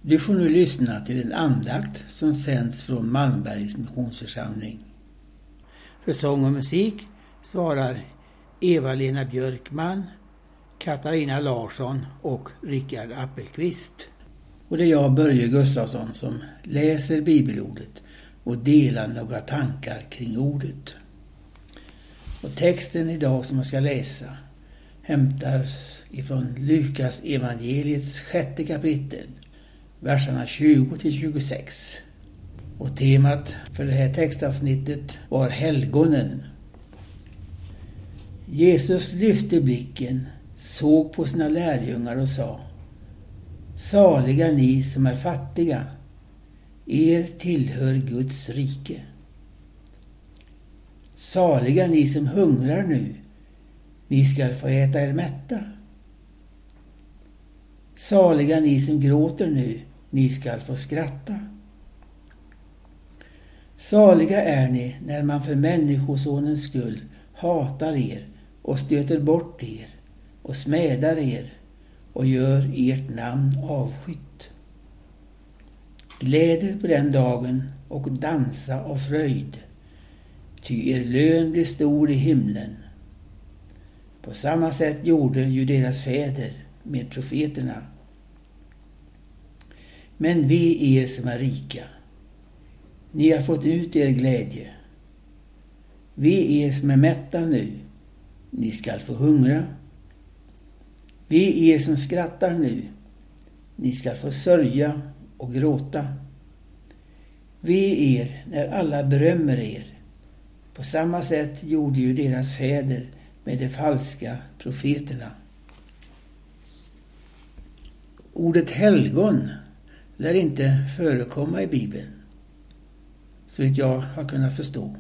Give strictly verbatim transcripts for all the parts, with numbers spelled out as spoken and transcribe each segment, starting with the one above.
Du får nu lyssna till en andakt som sänds från Malmbergs missionsförsamling. För sång och musik svarar Eva-Lena Björkman, Katarina Larsson och Rickard Appelqvist. Och det är jag, Börje Gustafsson, som läser bibelordet och delar några tankar kring ordet. Och texten idag som jag ska läsa hämtas ifrån Lukas evangeliets sjätte kapitel, verserna tjugo till tjugosex. Och temat för det här textavsnittet var helgonen. Jesus lyfte blicken, såg på sina lärjungar och sa: Saliga ni som är fattiga, er tillhör Guds rike. Saliga ni som hungrar nu, ni skall få äta er mätta. Saliga ni som gråter nu, ni skall få skratta. Saliga är ni när man för människosonens skull hatar er och stöter bort er och smädar er och gör ert namn avskytt. Gläder på den dagen och dansa av fröjd, ty er lön blir stor i himlen. På samma sätt gjorde ju deras fäder med profeterna. Men vi er som är rika, ni har fått ut er glädje. Vi er som är mätta nu, ni skall få hungra. Vi er som skrattar nu, ni skall få sörja och gråta. Vi er när alla berömmer er, på samma sätt gjorde ju deras fäder med de falska profeterna. Ordet helgon lär inte förekomma i Bibeln, så vitt jag har kunnat förstå.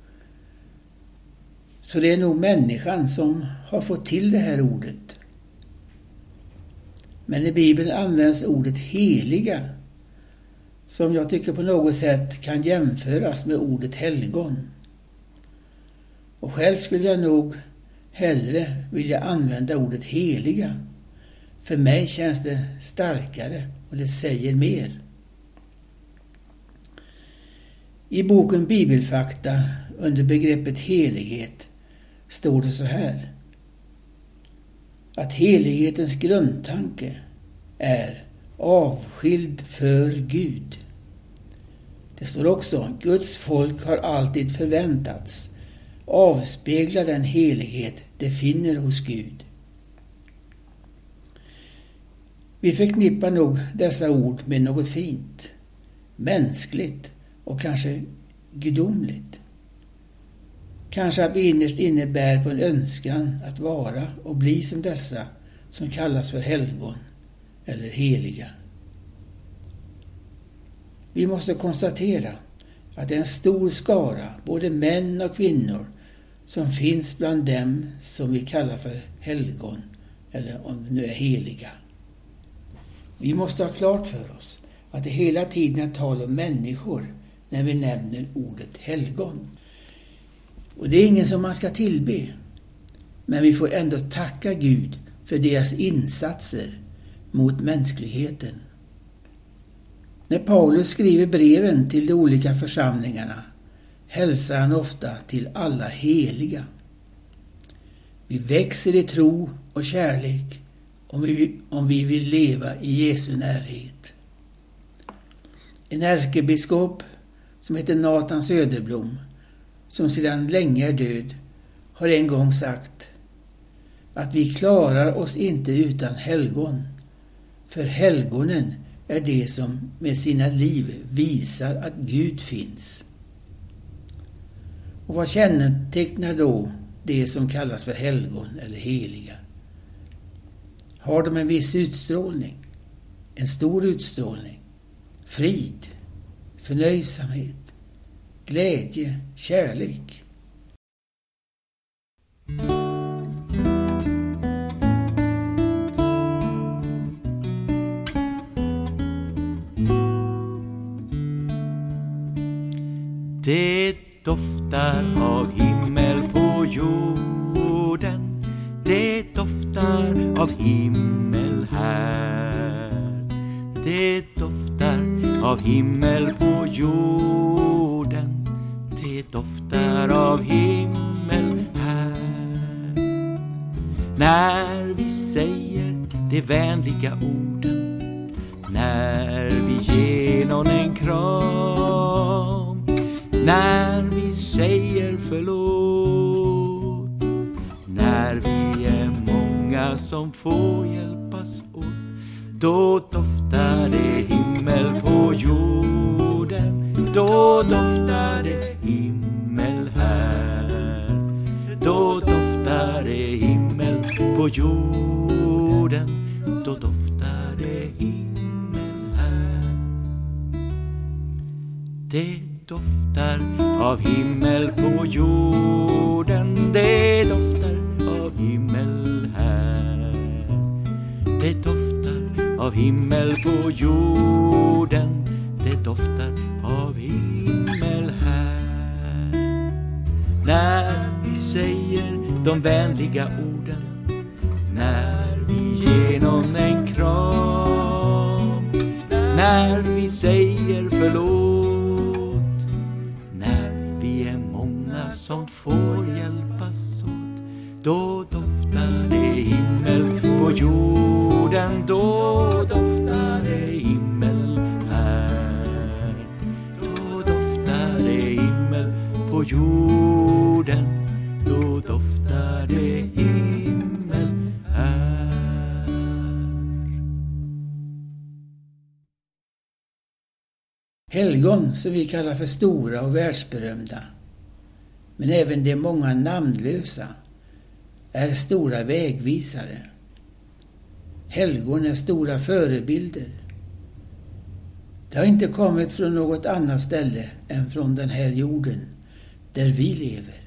Så det är nog människan som har fått till det här ordet. Men i Bibeln används ordet heliga, som jag tycker på något sätt kan jämföras med ordet helgon. Och själv skulle jag nog hellre vilja använda ordet heliga. För mig känns det starkare och det säger mer. I boken Bibelfakta under begreppet helighet står det så här: att helighetens grundtanke är avskild för Gud. Det står också: Guds folk har alltid förväntats avspegla den helighet det finner hos Gud. Vi förknippar nog dessa ord med något fint, mänskligt och kanske gudomligt. Kanske att vi innerst inne bär på en önskan att vara och bli som dessa som kallas för helgon eller heliga. Vi måste konstatera att det är en stor skara, både män och kvinnor, som finns bland dem som vi kallar för helgon, eller om det nu är heliga. Vi måste ha klart för oss att det hela tiden är tal om människor när vi nämner ordet helgon. Och det är ingen som man ska tillbe, men vi får ändå tacka Gud för deras insatser mot mänskligheten. När Paulus skriver breven till de olika församlingarna hälsar han ofta till alla heliga. Vi växer i tro och kärlek om vi, om vi vill leva i Jesu närhet. En ärkebiskop som heter Nathan Söderblom, som sedan länge är död, har en gång sagt att vi klarar oss inte utan helgon, för helgonen är det som med sina liv visar att Gud finns. Och vad kännetecknar då det som kallas för helgon eller heliga? Har de en viss utstrålning, en stor utstrålning, frid, förnöjsamhet, glädje, kärlek? Det doftar av himmel på jorden, det doftar av himmel här. Det Det doftar av himmel på jorden. Det doftar av himmel här. När vi säger de vänliga orden, när vi ger någon en kram, när vi säger förlåt, när vi är många som får hjälpas åt, då doftar det himmel på jorden. Då doftar det himmel här. Då doftar det himmel på jorden. Då doftar det himmel här. Det doftar av himmel på jorden. Det doftar av himmel här. Det doftar av himmel på jorden. Det doftar av himmel här. När vi säger de vänliga orden, när vi ger någon en kram, när vi säger förlåt, när vi är många som får hjälpas åt, då doftar det himmel på jorden. Då doftar det himmel här. Då doftar det himmel på jorden. Då doftar det himmel här. Helgon, som vi kallar för stora och världsberömda, men även de många namnlösa, är stora vägvisare. Helgon är stora förebilder. Det har inte kommit från något annat ställe än från den här jorden där vi lever.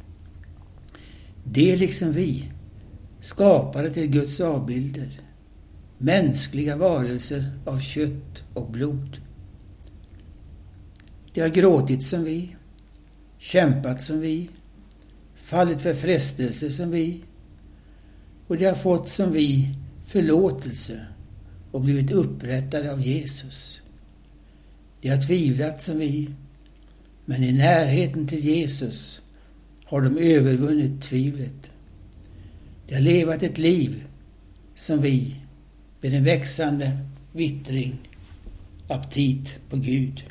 Det liksom vi, skapade till Guds avbilder, mänskliga varelser av kött och blod. De har gråtit som vi, kämpat som vi, fallit för frestelser som vi, och de har fått som vi förlåtelse och blivit upprättade av Jesus. De har tvivlat som vi, men i närheten till Jesus har de övervunnit tvivlet. De har levat ett liv som vi, med en växande vittring, aptit på Gud.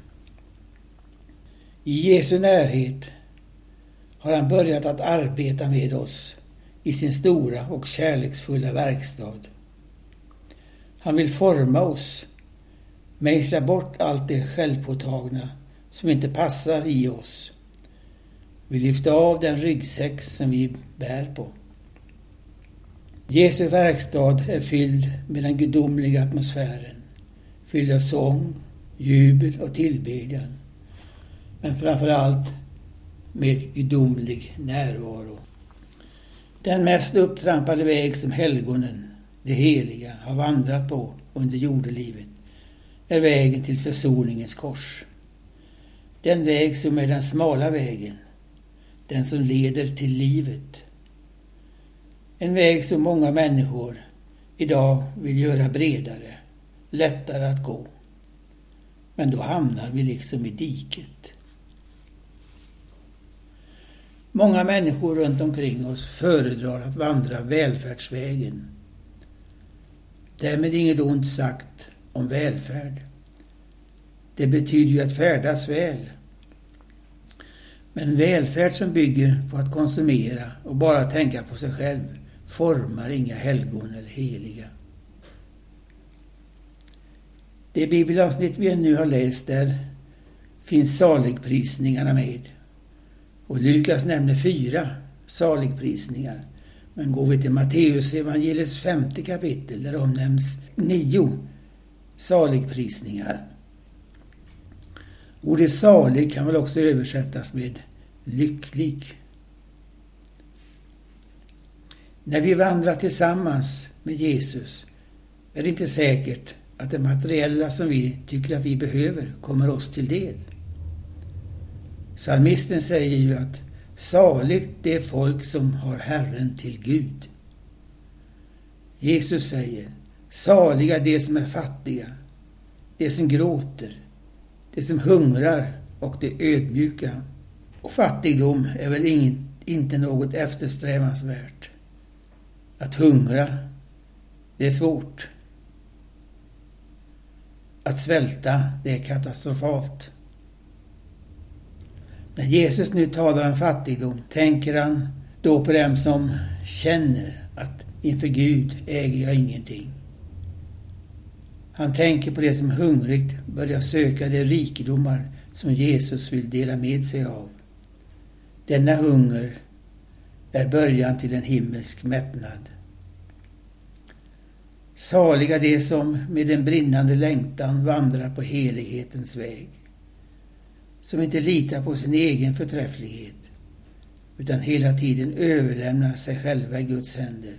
I Jesu närhet har han börjat att arbeta med oss i sin stora och kärleksfulla verkstad. Han vill forma oss, mejsla bort allt det självpåtagna som inte passar i oss. Vi lyfter av den ryggsäck som vi bär på. Jesu verkstad är fylld med den gudomliga atmosfären, fylld av sång, jubel och tillbedjan, men framförallt med gudomlig närvaro. Den mest upptrampade väg som helgonen, det heliga, har vandrat på under jordelivet är vägen till försoningens kors. Den väg som är den smala vägen, den som leder till livet. En väg som många människor idag vill göra bredare, lättare att gå. Men då hamnar vi liksom i diket. Många människor runt omkring oss föredrar att vandra välfärdsvägen. Därmed inget ont sagt om välfärd. Det betyder ju att färdas väl. Men välfärd som bygger på att konsumera och bara tänka på sig själv formar inga helgon eller heliga. Det bibelavsnitt vi nu har läst där finns saligprisningarna med. Och Lukas nämner fyra saligprisningar. Men går vi till Matteus evangeliets femte kapitel där omnämns nio saligprisningar. Ordet salig kan väl också översättas med lycklig. När vi vandrar tillsammans med Jesus är det inte säkert att det materiella som vi tycker att vi behöver kommer oss till del. Psalmisten säger ju att saligt det är folk som har Herren till Gud. Jesus säger, saliga de som är fattiga, det som gråter, det som hungrar och det ödmjuka. Och fattigdom är väl ingen, inte något eftersträvansvärt. Att hungra, det är svårt. Att svälta, det är katastrofalt. När Jesus nu talar om fattigdom tänker han då på dem som känner att inför Gud äger jag ingenting. Han tänker på det som hungrigt börjar söka de rikedomar som Jesus vill dela med sig av. Denna hunger är början till en himmelsk mättnad. Saliga de som med en brinnande längtan vandrar på helighetens väg. Som inte litar på sin egen förträfflighet utan hela tiden överlämnar sig själva i Guds händer.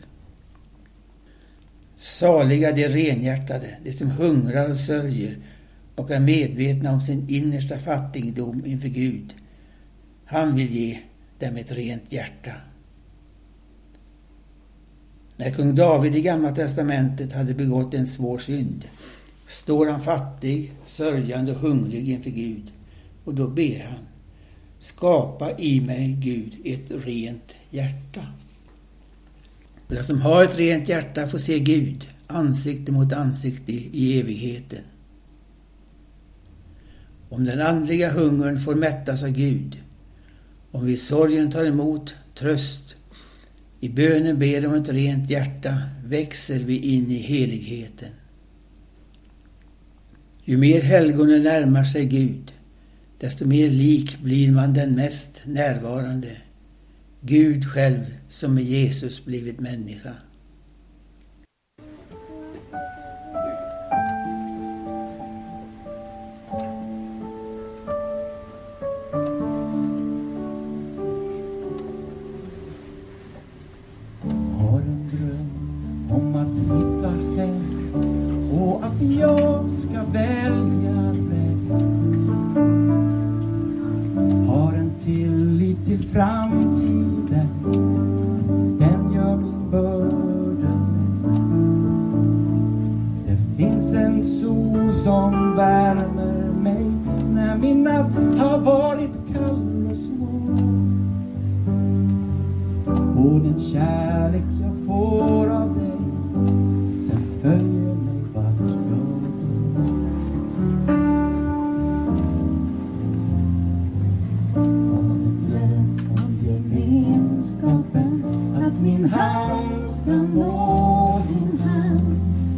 Saliga de renhjärtade, de som hungrar och sörjer och är medvetna om sin innersta fattigdom inför Gud. Han vill ge dem ett rent hjärta. När kung David i Gamla testamentet hade begått en svår synd står han fattig, sörjande och hungrig inför Gud. Och då ber han: skapa i mig, Gud, ett rent hjärta. Och den som har ett rent hjärta får se Gud ansikte mot ansikte i evigheten. Om den andliga hungern får mättas av Gud, om vi i sorgen tar emot tröst, i bönen ber om ett rent hjärta, växer vi in i heligheten. Ju mer helgonen närmar sig Gud, desto mer lik blir man den mest närvarande, Gud själv som med Jesus blivit människa. Har en dröm om att hitta hem och att jag ska välja rätt. Har en tillit till framtiden, den gör min börda lätt. Det finns en sol som värmer mig när min natt har varit kall och svår. Och den kärlek jag får av dig, den följer mig vart jag går. Att min hand ska nå din hand,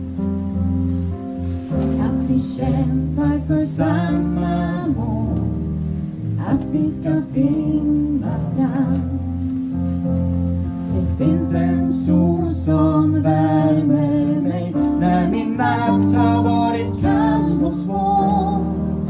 att vi kämpar för samma mål, att vi ska finna fram. Det finns en sol som värmer mig när min natt har varit kall och svår.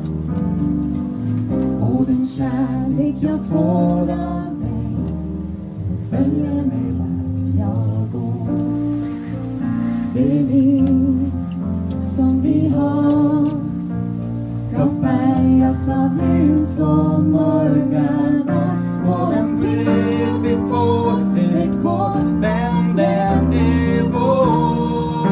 Och den kärlek jag får av dig följer mig vart jag går. Det liv som vi har ska färgas av ljus och mörka dag. Och den tid vi får, den är kort, men den är vår.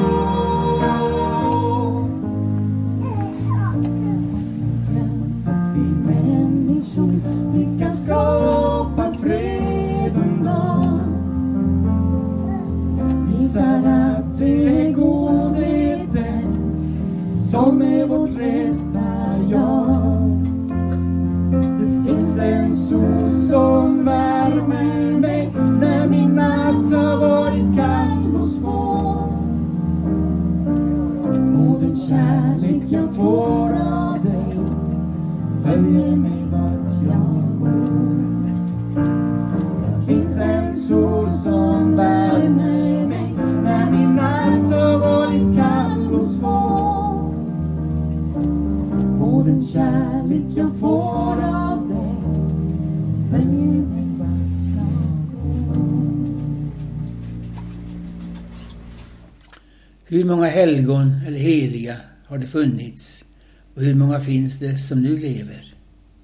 Att vi människor lyckas skapa fred en dag, visar att det är godheten som är vårt rätta jag. Det finns en sol som värmer mig när min natt har varit kall och svår. Och den kärlek jag får av dig följer mig vart jag går. Det finns en sol som värmer mig när min natt har varit kall och svår. Och den kärlek jag får av dig följer mig vart jag går. Hur många helgon eller heliga har det funnits och hur många finns det som nu lever?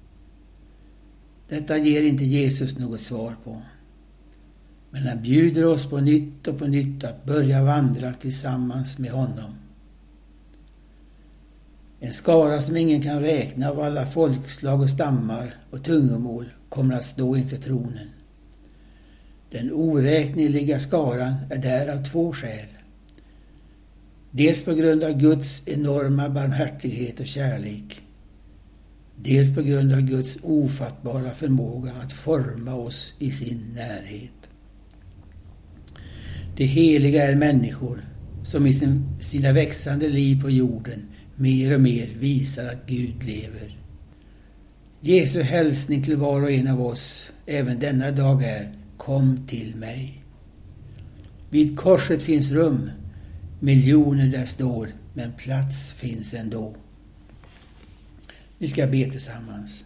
Detta ger inte Jesus något svar på. Men han bjuder oss på nytt och på nytt att börja vandra tillsammans med honom. En skara som ingen kan räkna av alla folkslag och stammar och tungomål kommer att stå inför tronen. Den oräkneliga skaran är där av två skäl. Dels på grund av Guds enorma barmhärtighet och kärlek. Dels på grund av Guds ofattbara förmåga att forma oss i sin närhet. De heliga är människor som i sin, sina växande liv på jorden mer och mer visar att Gud lever. Jesu hälsning till var och en av oss även denna dag är: kom till mig. Vid korset finns rum, miljoner där står, men plats finns ändå. Vi ska be tillsammans.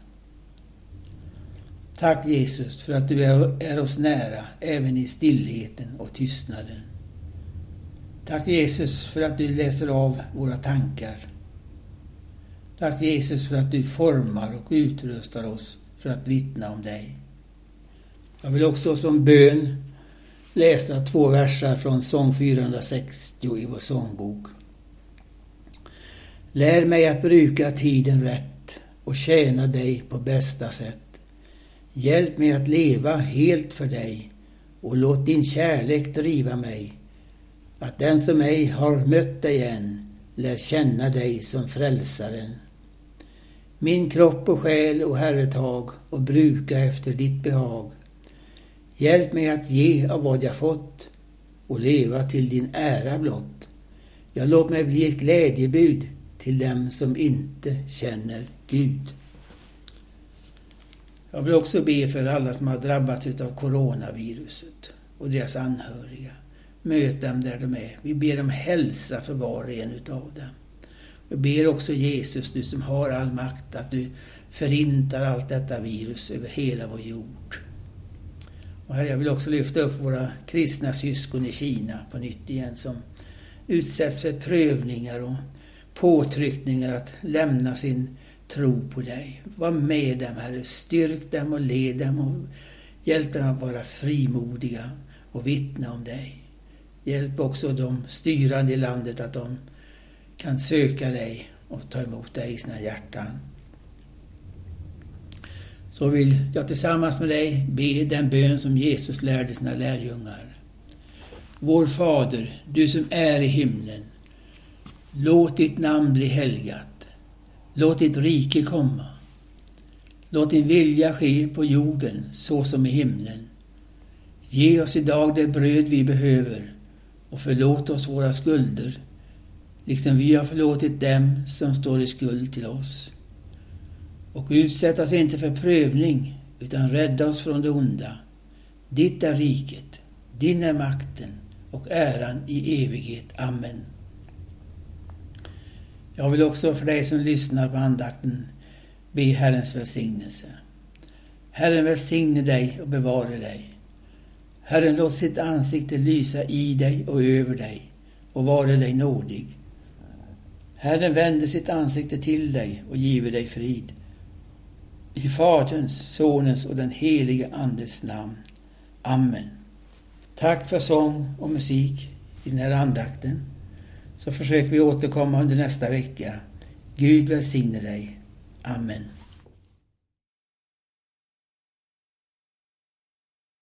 Tack Jesus för att du är oss nära även i stillheten och tystnaden. Tack Jesus för att du läser av våra tankar. Tack Jesus för att du formar och utrustar oss för att vittna om dig. Jag vill också som bön läsa två versar från sång fyrahundrasextio i vår sångbok. Lär mig att bruka tiden rätt och tjäna dig på bästa sätt. Hjälp mig att leva helt för dig och låt din kärlek driva mig. Att den som ej har mött dig än lär känna dig som frälsaren. Min kropp och själ och herretag och bruka efter ditt behag. Hjälp mig att ge av vad jag fått och leva till din ära blott. Jag låt mig bli ett glädjebud till dem som inte känner Gud. Jag vill också be för alla som har drabbats av coronaviruset och deras anhöriga. Möt dem där de är. Vi ber om hälsa för var och en utav dem. Vi ber också Jesus, du som har all makt, att du förintar allt detta virus över hela vår jord. Och här jag vill också lyfta upp våra kristna syskon i Kina på nytt igen som utsätts för prövningar och påtryckningar att lämna sin tro på dig. Var med dem, Herre. Styrk dem och led dem och hjälp dem att vara frimodiga och vittna om dig. Hjälp också de styrande i landet att de kan söka dig och ta emot dig i sina hjärtan. Så vill jag tillsammans med dig be den bön som Jesus lärde sina lärjungar. Vår Fader, du som är i himlen, låt ditt namn bli helgat. Låt ditt rike komma. Låt din vilja ske på jorden så som i himlen. Ge oss idag det bröd vi behöver och förlåt oss våra skulder, liksom vi har förlåtit dem som står i skuld till oss. Och utsätt oss inte för prövning, utan rädda oss från det onda. Ditt är riket, din är makten och äran i evighet. Amen. Jag vill också för dig som lyssnar på andakten be Herrens välsignelse. Herren välsigne dig och bevare dig. Herren låt sitt ansikte lysa i dig och över dig och vare dig nådig. Herren vände sitt ansikte till dig och give dig frid. I Faderns, Sonens och den helige Andes namn. Amen. Tack för sång och musik i den här andakten. Så försöker vi återkomma under nästa vecka. Gud välsigne dig. Amen.